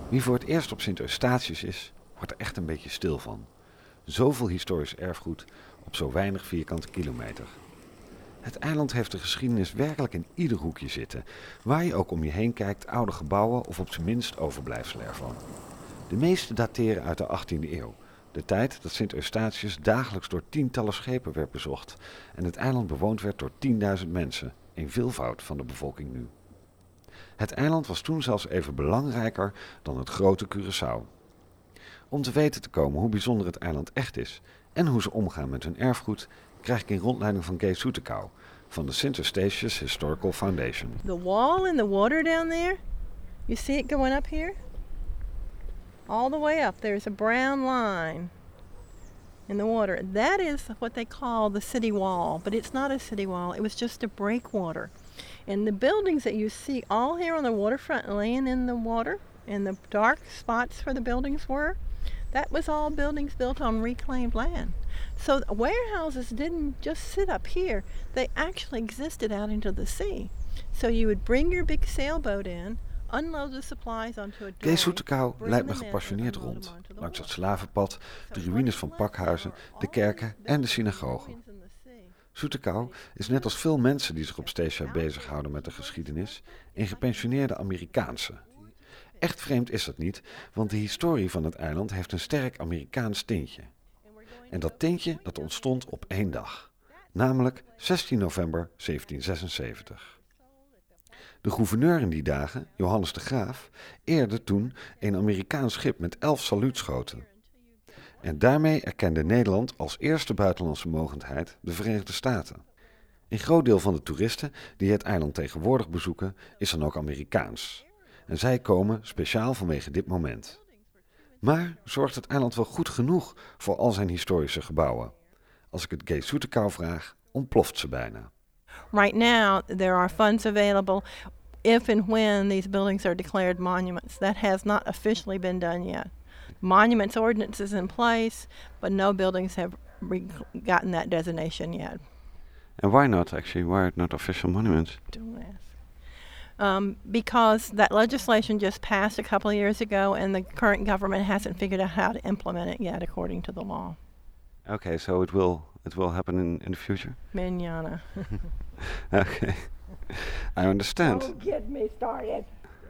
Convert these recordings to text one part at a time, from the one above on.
Wie voor het eerst op Sint Eustatius is, wordt er echt een beetje stil van. Zoveel historisch erfgoed op zo weinig vierkante kilometer. Het eiland heeft de geschiedenis werkelijk in ieder hoekje zitten. Waar je ook om je heen kijkt, oude gebouwen of op zijn minst overblijfselen ervan. De meeste dateren uit de 18e eeuw. De tijd dat Sint Eustatius dagelijks door tientallen schepen werd bezocht en het eiland bewoond werd door 10.000 mensen, een veelvoud van de bevolking nu. Het eiland was toen zelfs even belangrijker dan het grote Curaçao. Om te weten te komen hoe bijzonder het eiland echt is en hoe ze omgaan met hun erfgoed, krijg ik een rondleiding van Gay Soetekau van de Sint Eustatius Historical Foundation. The wall in the water down there, you see it going up here? All the way up, there's a brown line in the water. That is what they call the city wall, but it's not a city wall. It was just a breakwater. And the buildings that you see all here on the waterfront laying in the water, and the dark spots where the buildings were, that was all buildings built on reclaimed land. So warehouses didn't just sit up here. They actually existed out into the sea. So you would bring your big sailboat in, unload the supplies onto a Gay Soetekau leidt me gepassioneerd rond, langs het slavenpad, de ruïnes van pakhuizen, de kerken en de synagogen. Soetekau is net als veel mensen die zich op Statia bezighouden met de geschiedenis, een gepensioneerde Amerikaanse. Echt vreemd is dat niet, want de historie van het eiland heeft een sterk Amerikaans tintje. En dat tintje dat ontstond op één dag, namelijk 16 november 1776. De gouverneur in die dagen, Johannes de Graaf, eerde toen een Amerikaans schip met 11 saluutschoten. En daarmee erkende Nederland als eerste buitenlandse mogendheid de Verenigde Staten. Een groot deel van de toeristen die het eiland tegenwoordig bezoeken is dan ook Amerikaans. En zij komen speciaal vanwege dit moment. Maar zorgt het eiland wel goed genoeg voor al zijn historische gebouwen? Als ik het Gay Soetekau vraag, ontploft ze bijna. Right now, there are funds available if and when these buildings are declared monuments. That has not officially been done yet. Monuments ordinance is in place, but no buildings have gotten that designation yet. And why not actually? Why are it not official monuments? Don't ask. Because that legislation just passed a couple of years ago, and the current government hasn't figured out how to implement it yet according to the law. Okay, so it will happen in the future? Manana. Okay, I understand. Don't get me started.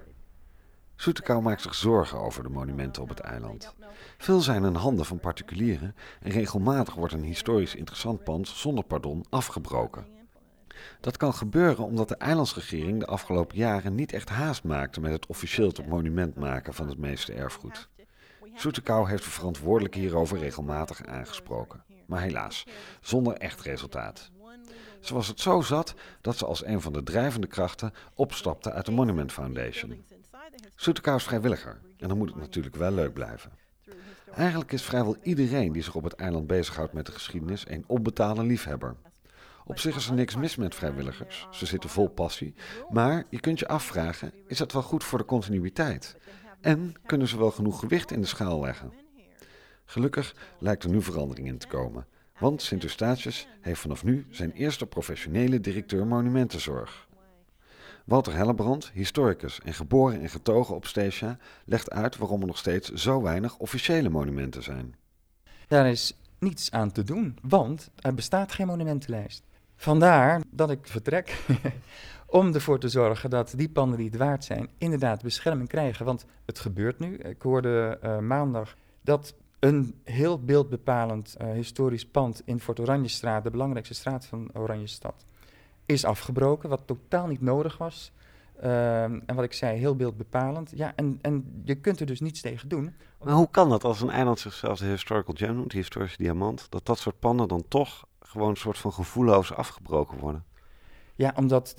Soetekau maakt zich zorgen over de monumenten op het eiland. Veel zijn in handen van particulieren en regelmatig wordt een historisch interessant pand zonder pardon afgebroken. Dat kan gebeuren omdat de eilandsregering de afgelopen jaren niet echt haast maakte met het officieel tot monument maken van het meeste erfgoed. Soetekau heeft de verantwoordelijke hierover regelmatig aangesproken, maar helaas, zonder echt resultaat. Ze was het zo zat dat ze als een van de drijvende krachten opstapte uit de Monument Foundation. Soetekau is vrijwilliger en dan moet het natuurlijk wel leuk blijven. Eigenlijk is vrijwel iedereen die zich op het eiland bezighoudt met de geschiedenis een onbetaalde liefhebber. Op zich is er niks mis met vrijwilligers, ze zitten vol passie, maar je kunt je afvragen, is dat wel goed voor de continuïteit? En kunnen ze wel genoeg gewicht in de schaal leggen? Gelukkig lijkt er nu verandering in te komen, want Sint Eustatius heeft vanaf nu zijn eerste professionele directeur monumentenzorg. Walter Hellebrand, historicus en geboren en getogen op Statia, legt uit waarom er nog steeds zo weinig officiële monumenten zijn. Daar is niets aan te doen, want er bestaat geen monumentenlijst. Vandaar dat ik vertrek om ervoor te zorgen dat die panden die het waard zijn inderdaad bescherming krijgen. Want het gebeurt nu. Ik hoorde maandag dat een heel beeldbepalend historisch pand in Fort Oranjestraat, de belangrijkste straat van Oranjestad, is afgebroken, wat totaal niet nodig was. En wat ik zei, heel beeldbepalend. Ja, en je kunt er dus niets tegen doen. Maar hoe kan dat als een eiland zichzelf de historical gem noemt, de historische diamant, dat soort panden dan toch gewoon een soort van gevoelloos afgebroken worden? Ja, omdat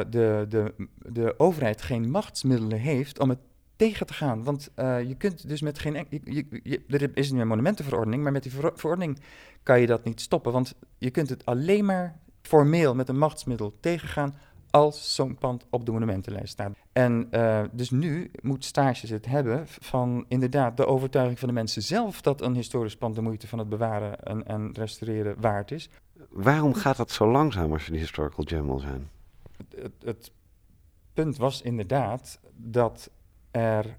de overheid geen machtsmiddelen heeft om het tegen te gaan. Want je kunt dus met geen... er is nu een monumentenverordening, maar met die verordening kan je dat niet stoppen. Want je kunt het alleen maar formeel met een machtsmiddel tegengaan als zo'n pand op de monumentenlijst staat. En dus nu moet Statius het hebben van inderdaad de overtuiging van de mensen zelf dat een historisch pand de moeite van het bewaren en restaureren waard is. Waarom gaat dat zo langzaam als je de historical gem wil zijn? Het punt was inderdaad dat er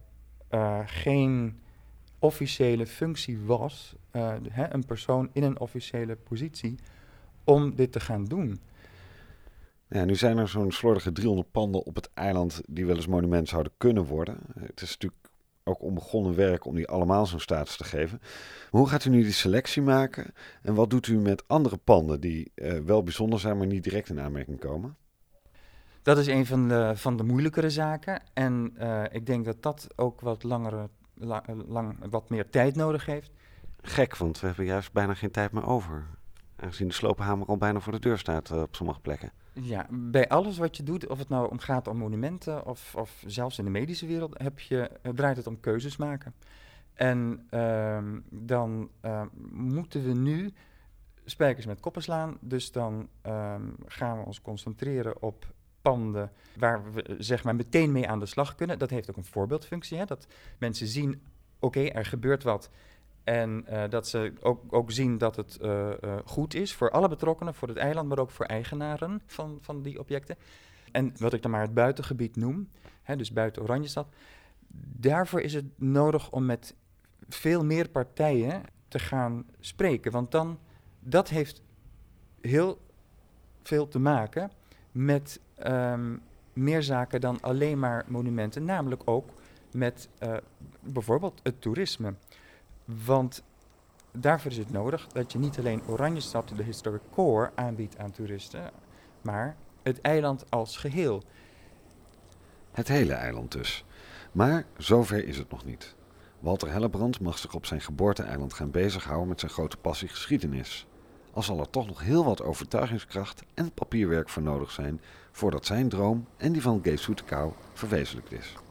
geen officiële functie was, een persoon in een officiële positie, om dit te gaan doen. Ja, nu zijn er zo'n slordige 300 panden op het eiland die wel eens monument zouden kunnen worden. Het is natuurlijk ook onbegonnen werk om die allemaal zo'n status te geven. Maar hoe gaat u nu die selectie maken? En wat doet u met andere panden die wel bijzonder zijn, maar niet direct in aanmerking komen? Dat is een van de moeilijkere zaken. En ik denk dat dat ook wat wat meer tijd nodig heeft. Gek, want we hebben juist bijna geen tijd meer over. Aangezien de slopenhamer al bijna voor de deur staat op sommige plekken. Ja, bij alles wat je doet, of het nou gaat om monumenten of zelfs in de medische wereld, draait het om keuzes maken. En dan moeten we nu spijkers met koppen slaan. Dus dan gaan we ons concentreren op panden waar we zeg maar meteen mee aan de slag kunnen. Dat heeft ook een voorbeeldfunctie, hè? Dat mensen zien, oké, er gebeurt wat. En dat ze ook zien dat het goed is voor alle betrokkenen, voor het eiland, maar ook voor eigenaren van die objecten. En wat ik dan maar het buitengebied noem, dus buiten Oranjestad, daarvoor is het nodig om met veel meer partijen te gaan spreken. Want dat heeft heel veel te maken met meer zaken dan alleen maar monumenten. Namelijk ook met bijvoorbeeld het toerisme. Want daarvoor is het nodig dat je niet alleen Oranjestad, de historic core, aanbiedt aan toeristen, maar het eiland als geheel. Het hele eiland dus. Maar zover is het nog niet. Walter Hellebrand mag zich op zijn geboorte-eiland gaan bezighouden met zijn grote passie geschiedenis. Al zal er toch nog heel wat overtuigingskracht en papierwerk voor nodig zijn voordat zijn droom en die van Gees Soetekau verwezenlijkt is.